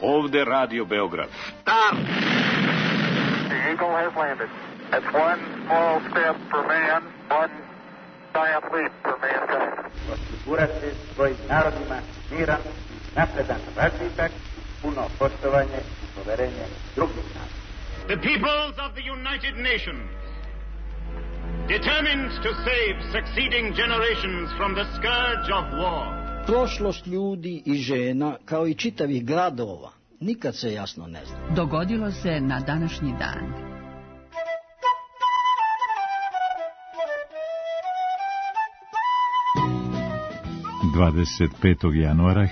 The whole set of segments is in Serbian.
Ovde Radio Beograd. Start! The Eagle has landed. That's one small step for man, one giant leap for mankind. Osigurati svojim narodima miran, napredan razvitak, puno poštovanje i poverenje drugih naroda. The peoples of the United Nations, determined to save succeeding generations from the scourge of war. Prošlost ljudi i žena, kao i čitavih gradova, nikad se jasno ne zna. Dogodilo se na današnji dan. ...25. januara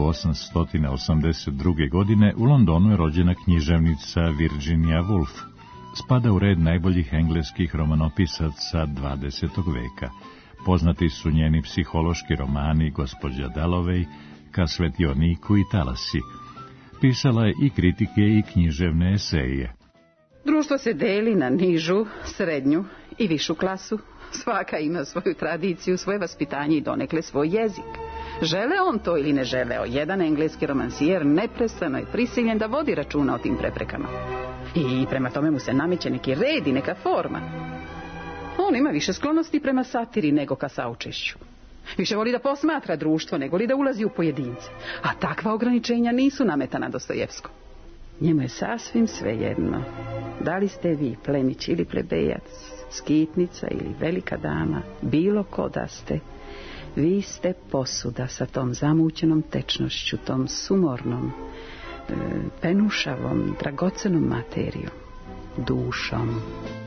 1882. godine u Londonu je rođena književnica Virginia Woolf. Spada u red najboljih engleskih romanopisaca 20. veka. Poznati su njeni psihološki romani Gospođa Dalloway, Ka svetioniku i Talasi. Pisala je i kritike i književne eseje. Društvo se deli na nižu, srednju i višu klasu. Svaka ima svoju tradiciju, svoje vaspitanje i donekle svoj jezik. Žele on to ili ne želeo, jedan engleski romansijer neprestano je prisiljen da vodi računa o tim preprekama. I prema tome mu se nameće neki red i neka forma. On ima više sklonosti prema satiri nego ka saučešću. Više voli da posmatra društvo nego li da ulazi u pojedince. A takva ograničenja nisu nametana Dostojevskom. Njemu je sasvim svejedno. Da li ste vi plemić ili plebejac, skitnica ili velika dama, bilo ko da ste, vi ste posuda sa tom zamućenom tečnošću, tom sumornom, penušavom, dragocenom materijom, dušom.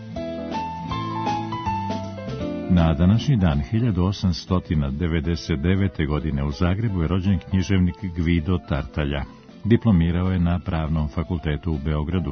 Na današnji dan 1899. godine u Zagrebu je rođen književnik Gvido Tartaglia. Diplomirao je na Pravnom fakultetu u Beogradu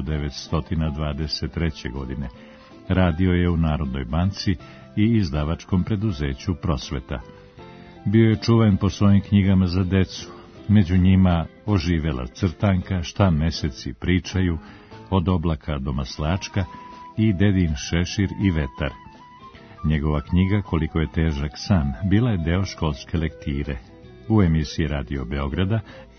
1923. godine. Radio je u Narodnoj banci i izdavačkom preduzeću Prosveta. Bio je čuven po svojim knjigama za decu, među njima Oživela crtanka, Šta meseci pričaju, Od oblaka do maslačka i Dedin šešir i vetar. Njegova knjiga Koliko je težak san bila je deo školske lektire. U emisiji Radio Beograda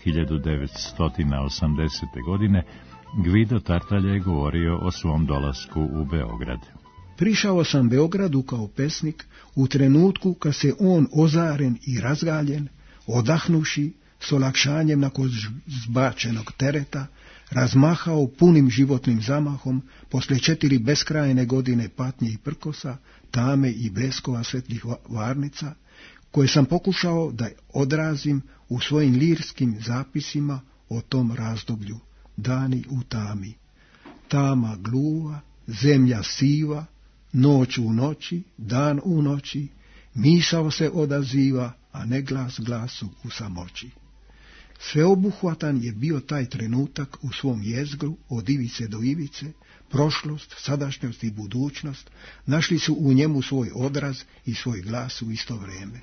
1980. godine Gvido Tartaglia je govorio o svom dolasku u Beograd. Prišao sam Beogradu kao pesnik u trenutku kad se on ozaren i razgaljen, odahnuši s olakšanjem nakon zbačenog tereta, razmahao punim životnim zamahom posle 4 beskrajne godine patnje i prkosa, tame i bleskova svetlih varnica, koje sam pokušao da odrazim u svojim lirskim zapisima o tom razdoblju. Dani u tami, tama gluva, zemlja siva, noć u noći, dan u noći, misao se odaziva, a ne glas glasu u samoći. Sveobuhvatan je bio taj trenutak u svom jezgru, od ivice do ivice, prošlost, sadašnjost i budućnost, našli su u njemu svoj odraz i svoj glas u isto vrijeme.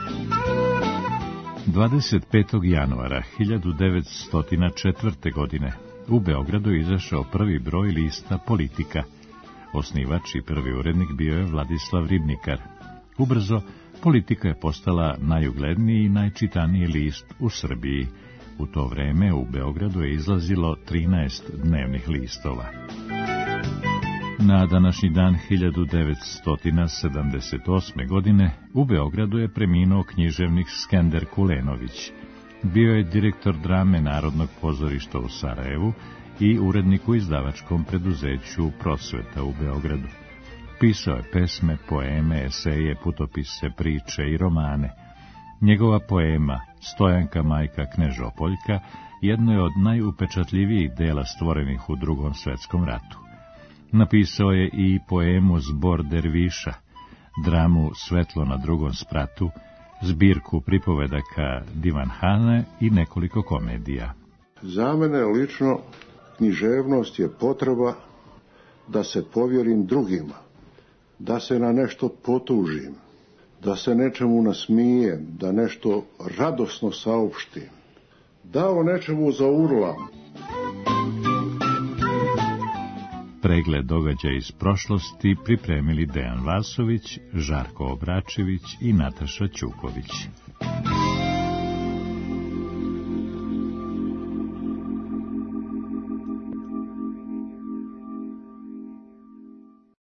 25. januara 1904. godine u Beogradu je izašao prvi broj lista Politika. Osnivač i prvi urednik bio je Vladislav Ribnikar. Ubrzo, Politika je postala najugledniji i najčitaniji list u Srbiji. U to vreme u Beogradu je izlazilo 13 dnevnih listova. Na današnji dan 1978. godine u Beogradu je preminuo književnik Skender Kulenović. Bio je direktor drame Narodnog pozorišta u Sarajevu i urednik u izdavačkom preduzeću Prosveta u Beogradu. Pisao je pesme, poeme, eseje, putopise, priče i romane. Njegova poema Stojanka majka Knežopoljka jedno je od najupečatljivijih dela stvorenih u Drugom svetskom ratu. Napisao je i poemu Zbor derviša, dramu Svetlo na drugom spratu, zbirku pripovedaka Divanhane i nekoliko komedija. Za mene lično književnost je potreba da se povjerim drugima, da se na nešto potužim, da se nečemu nasmijem, da nešto radosno saopštim, da o nečemu zaurlam. Pregled događaja iz prošlosti pripremili Dejan Vasović, Žarko Obračević i Nataša Ćuković.